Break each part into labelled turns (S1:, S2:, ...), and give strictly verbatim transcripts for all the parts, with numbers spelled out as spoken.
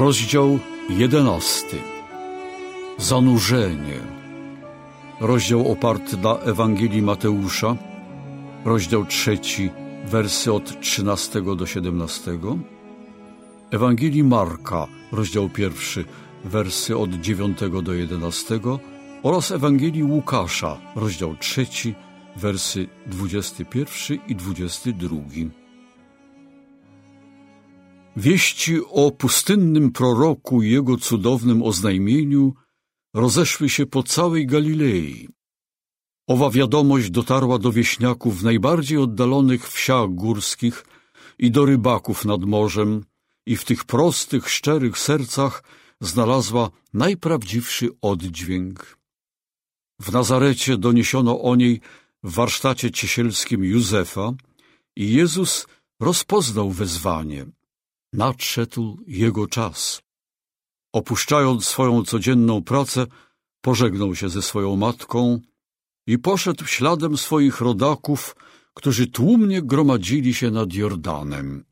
S1: Rozdział jedenasty. Zanurzenie. Rozdział oparty na Ewangelii Mateusza, rozdział trzeci, wersy od trzynastego do siedemnastego, Ewangelii Marka, rozdział pierwszy, wersy od dziewiątego do jedenastego oraz Ewangelii Łukasza, rozdział trzeci, wersy dwudziesty pierwszy i dwudziesty drugi. Wieści o pustynnym proroku i jego cudownym oznajmieniu rozeszły się po całej Galilei. Owa wiadomość dotarła do wieśniaków w najbardziej oddalonych wsiach górskich i do rybaków nad morzem i w tych prostych, szczerych sercach znalazła najprawdziwszy oddźwięk. W Nazarecie doniesiono o niej w warsztacie ciesielskim Józefa i Jezus rozpoznał wezwanie. Nadszedł jego czas. Opuszczając swoją codzienną pracę, pożegnał się ze swoją matką i poszedł śladem swoich rodaków, którzy tłumnie gromadzili się nad Jordanem.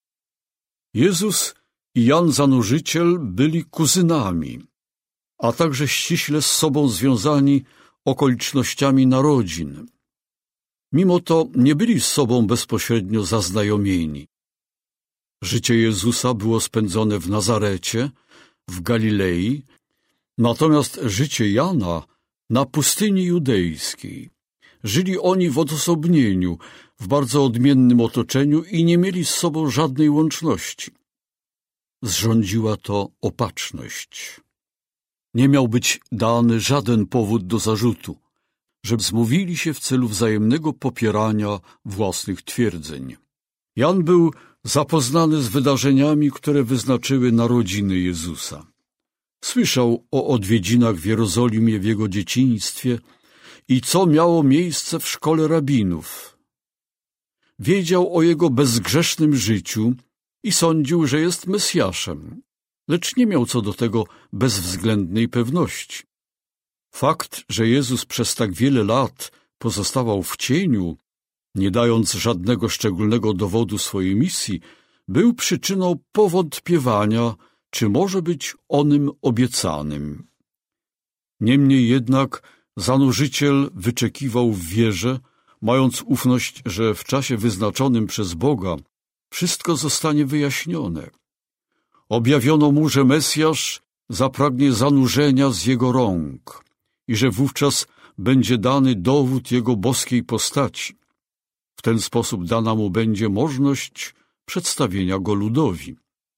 S1: Jezus i Jan Zanurzyciel byli kuzynami, a także ściśle z sobą związani okolicznościami narodzin. Mimo to nie byli z sobą bezpośrednio zaznajomieni. Życie Jezusa było spędzone w Nazarecie, w Galilei, natomiast życie Jana na pustyni judejskiej. Żyli oni w odosobnieniu, w bardzo odmiennym otoczeniu i nie mieli z sobą żadnej łączności. Zrządziła to opatrzność. Nie miał być dany żaden powód do zarzutu, że zmówili się w celu wzajemnego popierania własnych twierdzeń. Jan był zapoznany z wydarzeniami, które wyznaczyły narodziny Jezusa. Słyszał o odwiedzinach w Jerozolimie w jego dzieciństwie i co miało miejsce w szkole rabinów. Wiedział o jego bezgrzesznym życiu i sądził, że jest Mesjaszem, lecz nie miał co do tego bezwzględnej pewności. Fakt, że Jezus przez tak wiele lat pozostawał w cieniu, nie dając żadnego szczególnego dowodu swojej misji, był przyczyną powątpiewania, czy może być onym obiecanym. Niemniej jednak Zanurzyciel wyczekiwał w wierze, mając ufność, że w czasie wyznaczonym przez Boga wszystko zostanie wyjaśnione. Objawiono mu, że Mesjasz zapragnie zanurzenia z jego rąk i że wówczas będzie dany dowód jego boskiej postaci. W ten sposób dana mu będzie możliwość przedstawienia go ludowi.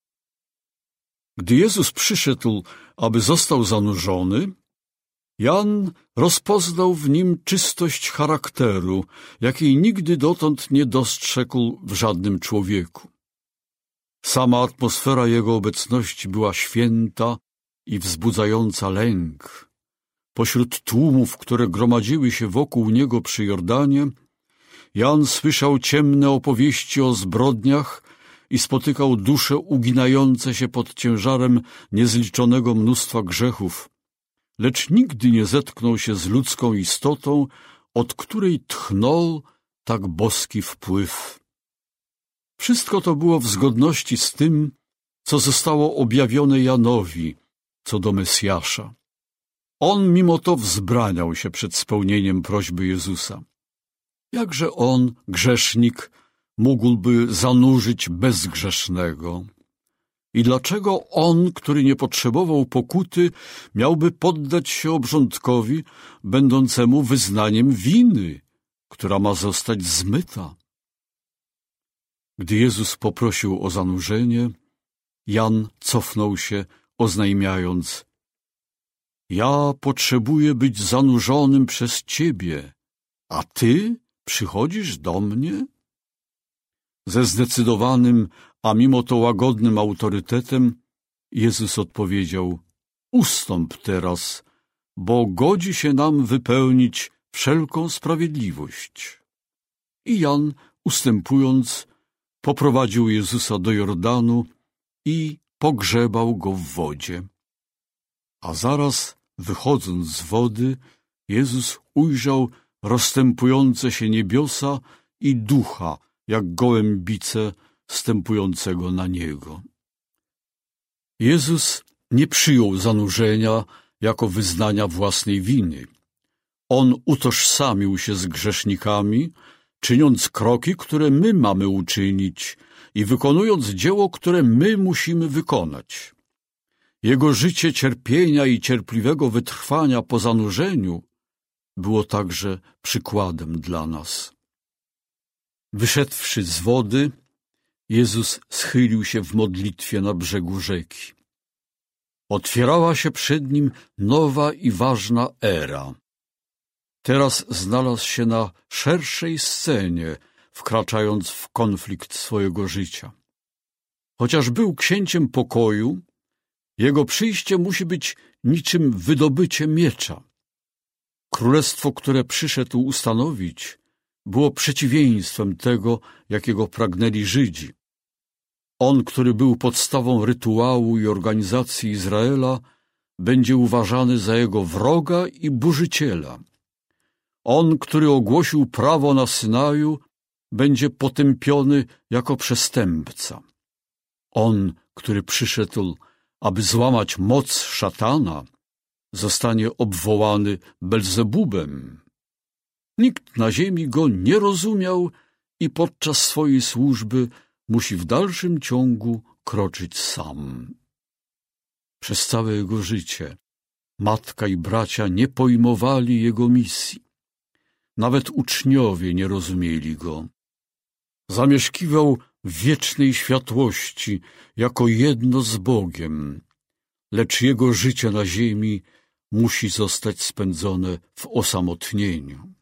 S1: Gdy Jezus przyszedł, aby został zanurzony, Jan rozpoznał w nim czystość charakteru, jakiej nigdy dotąd nie dostrzegł w żadnym człowieku. Sama atmosfera jego obecności była święta i wzbudzająca lęk. Pośród tłumów, które gromadziły się wokół niego przy Jordanie, Jan słyszał ciemne opowieści o zbrodniach i spotykał dusze uginające się pod ciężarem niezliczonego mnóstwa grzechów, lecz nigdy nie zetknął się z ludzką istotą, od której tchnął tak boski wpływ. Wszystko to było w zgodności z tym, co zostało objawione Janowi co do Mesjasza. On mimo to wzbraniał się przed spełnieniem prośby Jezusa. Jakże on, grzesznik, mógłby zanurzyć bezgrzesznego? I dlaczego on, który nie potrzebował pokuty, miałby poddać się obrządkowi będącemu wyznaniem winy, która ma zostać zmyta? Gdy Jezus poprosił o zanurzenie, Jan cofnął się, oznajmiając: Ja potrzebuję być zanurzonym przez Ciebie, a Ty przychodzisz do mnie? Ze zdecydowanym, a mimo to łagodnym autorytetem Jezus odpowiedział: Ustąp teraz, bo godzi się nam wypełnić wszelką sprawiedliwość. I Jan, ustępując, poprowadził Jezusa do Jordanu i pogrzebał go w wodzie. A zaraz, wychodząc z wody, Jezus ujrzał rozstępujące się niebiosa i ducha, jak gołębice, stępującego na niego. Jezus nie przyjął zanurzenia jako wyznania własnej winy. On utożsamił się z grzesznikami, czyniąc kroki, które my mamy uczynić i wykonując dzieło, które my musimy wykonać. Jego życie cierpienia i cierpliwego wytrwania po zanurzeniu było także przykładem dla nas. Wyszedłszy z wody, Jezus schylił się w modlitwie na brzegu rzeki. Otwierała się przed nim nowa i ważna era. Teraz znalazł się na szerszej scenie, wkraczając w konflikt swojego życia. Chociaż był księciem pokoju, jego przyjście musi być niczym wydobycie miecza. Królestwo, które przyszedł ustanowić, było przeciwieństwem tego, jakiego pragnęli Żydzi. On, który był podstawą rytuału i organizacji Izraela, będzie uważany za jego wroga i burzyciela. On, który ogłosił prawo na Synaju, będzie potępiony jako przestępca. On, który przyszedł, aby złamać moc szatana, zostanie obwołany Belzebubem. Nikt na ziemi go nie rozumiał i podczas swojej służby musi w dalszym ciągu kroczyć sam. Przez całe jego życie matka i bracia nie pojmowali jego misji. Nawet uczniowie nie rozumieli go. Zamieszkiwał w wiecznej światłości jako jedno z Bogiem, lecz jego życie na ziemi musi zostać spędzone w osamotnieniu.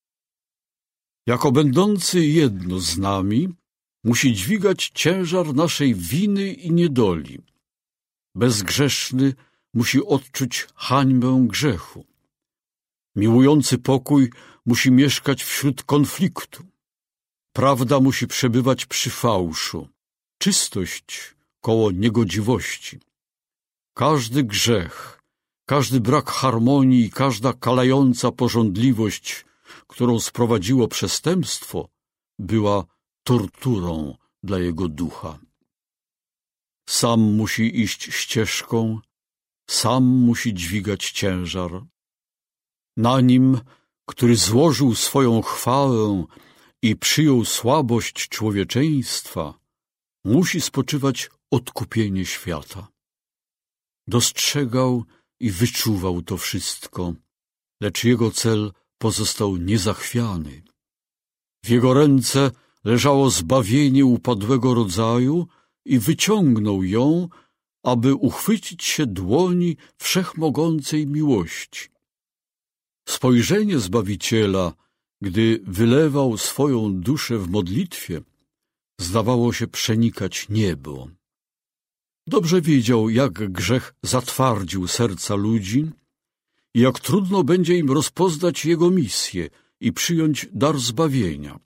S1: Jako będący jedno z nami, musi dźwigać ciężar naszej winy i niedoli. Bezgrzeszny musi odczuć hańbę grzechu. Miłujący pokój musi mieszkać wśród konfliktu. Prawda musi przebywać przy fałszu, czystość koło niegodziwości. Każdy grzech, każdy brak harmonii i każda kalająca pożądliwość, którą sprowadziło przestępstwo, była torturą dla jego ducha. Sam musi iść ścieżką, sam musi dźwigać ciężar. Na nim, który złożył swoją chwałę i przyjął słabość człowieczeństwa, musi spoczywać odkupienie świata. Dostrzegał i wyczuwał to wszystko, lecz jego cel pozostał niezachwiany. W jego ręce leżało zbawienie upadłego rodzaju i wyciągnął ją, aby uchwycić się dłoni wszechmogącej miłości. Spojrzenie Zbawiciela, gdy wylewał swoją duszę w modlitwie, zdawało się przenikać niebo. Dobrze wiedział, jak grzech zatwardził serca ludzi i jak trudno będzie im rozpoznać jego misję i przyjąć dar zbawienia.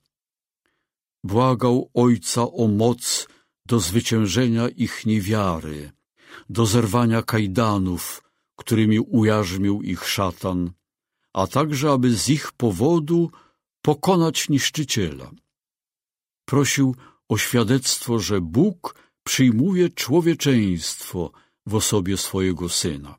S1: Błagał Ojca o moc do zwyciężenia ich niewiary, do zerwania kajdanów, którymi ujarzmił ich szatan, a także aby z ich powodu pokonać niszczyciela. Prosił o świadectwo, że Bóg przyjmuje człowieczeństwo w osobie swojego Syna.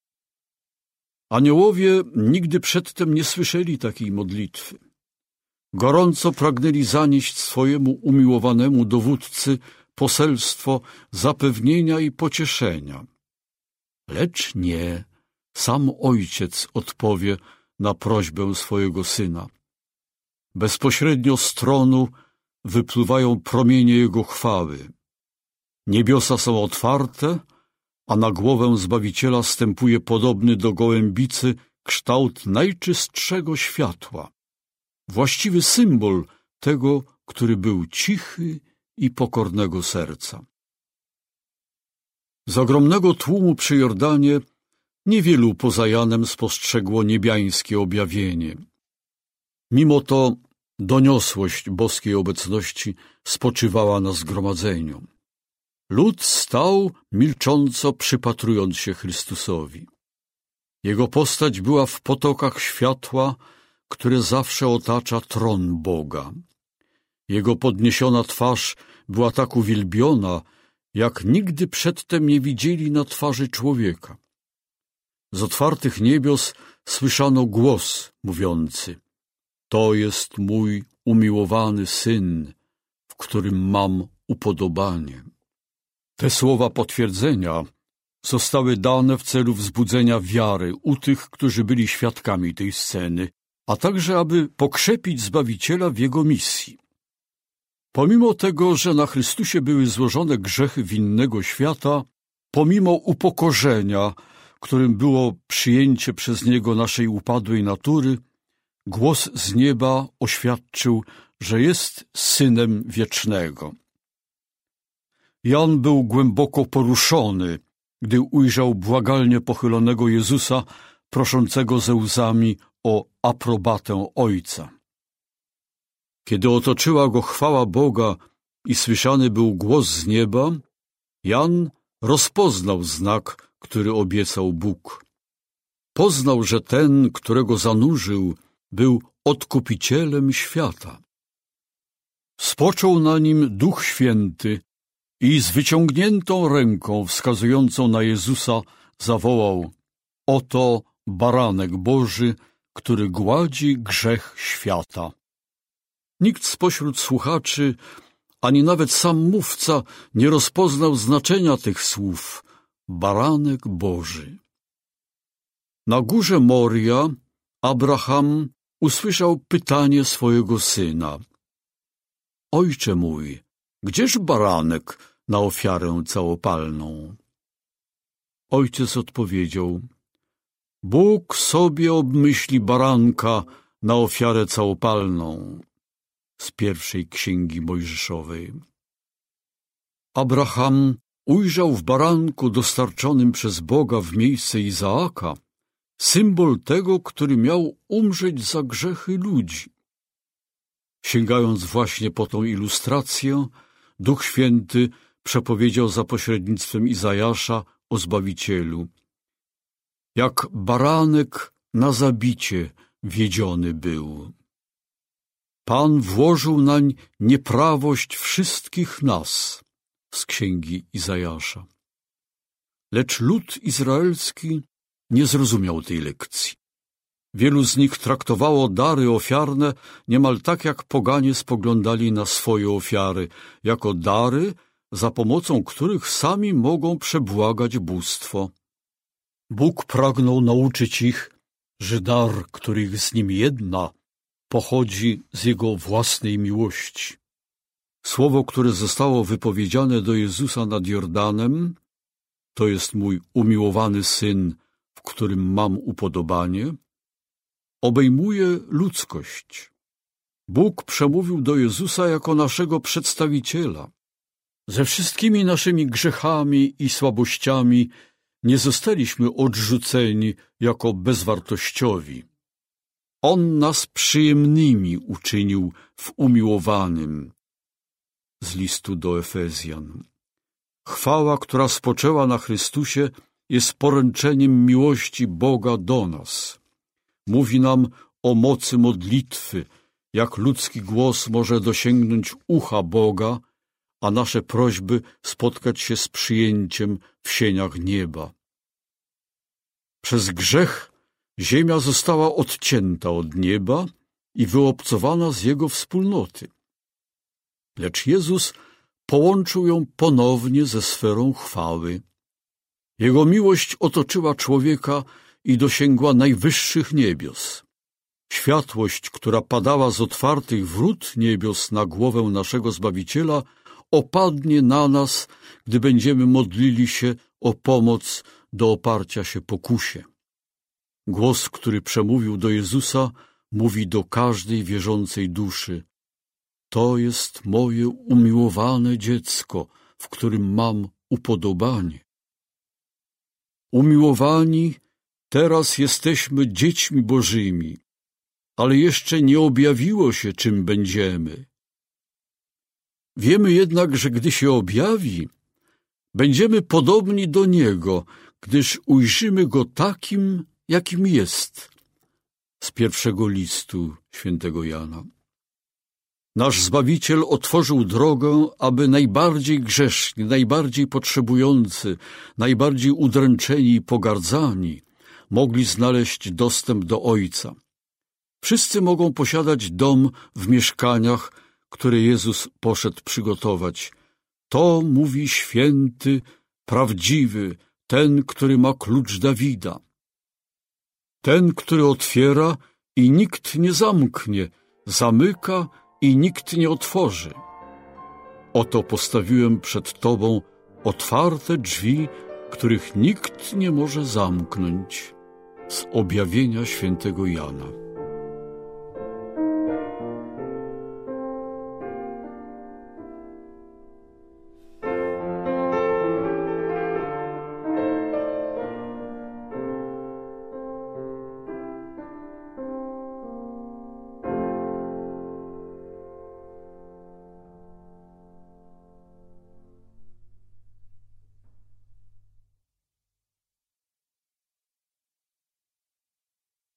S1: Aniołowie nigdy przedtem nie słyszeli takiej modlitwy. Gorąco pragnęli zanieść swojemu umiłowanemu dowódcy poselstwo zapewnienia i pocieszenia. Lecz nie, sam Ojciec odpowie na prośbę swojego Syna. Bezpośrednio z tronu wypływają promienie Jego chwały. Niebiosa są otwarte, a na głowę Zbawiciela stępuje podobny do gołębicy kształt najczystszego światła. Właściwy symbol tego, który był cichy i pokornego serca. Z ogromnego tłumu przy Jordanie niewielu poza Janem spostrzegło niebiańskie objawienie. Mimo to doniosłość boskiej obecności spoczywała na zgromadzeniu. Lud stał milcząco przypatrując się Chrystusowi. Jego postać była w potokach światła, które zawsze otacza tron Boga. Jego podniesiona twarz była tak uwielbiona, jak nigdy przedtem nie widzieli na twarzy człowieka. Z otwartych niebios słyszano głos mówiący: to jest mój umiłowany Syn, w którym mam upodobanie. Te słowa potwierdzenia zostały dane w celu wzbudzenia wiary u tych, którzy byli świadkami tej sceny, a także aby pokrzepić Zbawiciela w Jego misji. Pomimo tego, że na Chrystusie były złożone grzechy winnego świata, pomimo upokorzenia, którym było przyjęcie przez Niego naszej upadłej natury, głos z nieba oświadczył, że jest Synem Wiecznego. Jan był głęboko poruszony, gdy ujrzał błagalnie pochylonego Jezusa, proszącego ze łzami o aprobatę Ojca. Kiedy otoczyła go chwała Boga i słyszany był głos z nieba, Jan rozpoznał znak, który obiecał Bóg. Poznał, że ten, którego zanurzył, był Odkupicielem świata. Spoczął na nim Duch Święty i z wyciągniętą ręką wskazującą na Jezusa zawołał: oto Baranek Boży, który gładzi grzech świata. Nikt spośród słuchaczy, ani nawet sam mówca nie rozpoznał znaczenia tych słów: Baranek Boży. Na górze Moria Abraham usłyszał pytanie swojego syna: Ojcze mój, gdzież baranek na ofiarę całopalną? Ojciec odpowiedział: Bóg sobie obmyśli baranka na ofiarę całopalną. Z pierwszej księgi Mojżeszowej. Abraham ujrzał w baranku dostarczonym przez Boga w miejsce Izaaka symbol tego, który miał umrzeć za grzechy ludzi. Sięgając właśnie po tą ilustrację, Duch Święty przepowiedział za pośrednictwem Izajasza o Zbawicielu: jak baranek na zabicie wiedziony był. Pan włożył nań nieprawość wszystkich nas, z księgi Izajasza. Lecz lud izraelski nie zrozumiał tej lekcji. Wielu z nich traktowało dary ofiarne niemal tak, jak poganie spoglądali na swoje ofiary, jako dary, za pomocą których sami mogą przebłagać bóstwo. Bóg pragnął nauczyć ich, że dar, który ich z nim jedna, pochodzi z Jego własnej miłości. Słowo, które zostało wypowiedziane do Jezusa nad Jordanem, to jest mój umiłowany Syn, w którym mam upodobanie, obejmuje ludzkość. Bóg przemówił do Jezusa jako naszego przedstawiciela. Ze wszystkimi naszymi grzechami i słabościami nie zostaliśmy odrzuceni jako bezwartościowi. On nas przyjemnymi uczynił w umiłowanym. Z listu do Efezjan. Chwała, która spoczęła na Chrystusie, jest poręczeniem miłości Boga do nas. Mówi nam o mocy modlitwy, jak ludzki głos może dosięgnąć ucha Boga, a nasze prośby spotkać się z przyjęciem w sieniach nieba. Przez grzech ziemia została odcięta od nieba i wyobcowana z Jego wspólnoty. Lecz Jezus połączył ją ponownie ze sferą chwały. Jego miłość otoczyła człowieka i dosięgła najwyższych niebios. Światłość, która padała z otwartych wrót niebios na głowę naszego Zbawiciela, opadnie na nas, gdy będziemy modlili się o pomoc do oparcia się pokusie. Głos, który przemówił do Jezusa, mówi do każdej wierzącej duszy: to jest moje umiłowane dziecko, w którym mam upodobanie. Umiłowani, teraz jesteśmy dziećmi Bożymi, ale jeszcze nie objawiło się, czym będziemy. Wiemy jednak, że gdy się objawi, będziemy podobni do Niego, gdyż ujrzymy Go takim, jakim jest. Z pierwszego listu świętego Jana. Nasz Zbawiciel otworzył drogę, aby najbardziej grzeszni, najbardziej potrzebujący, najbardziej udręczeni i pogardzani mogli znaleźć dostęp do Ojca. Wszyscy mogą posiadać dom w mieszkaniach, które Jezus poszedł przygotować. To mówi święty, prawdziwy, ten, który ma klucz Dawida. Ten, który otwiera i nikt nie zamknie, zamyka i nikt nie otworzy. Oto postawiłem przed Tobą otwarte drzwi, których nikt nie może zamknąć. Z objawienia świętego Jana.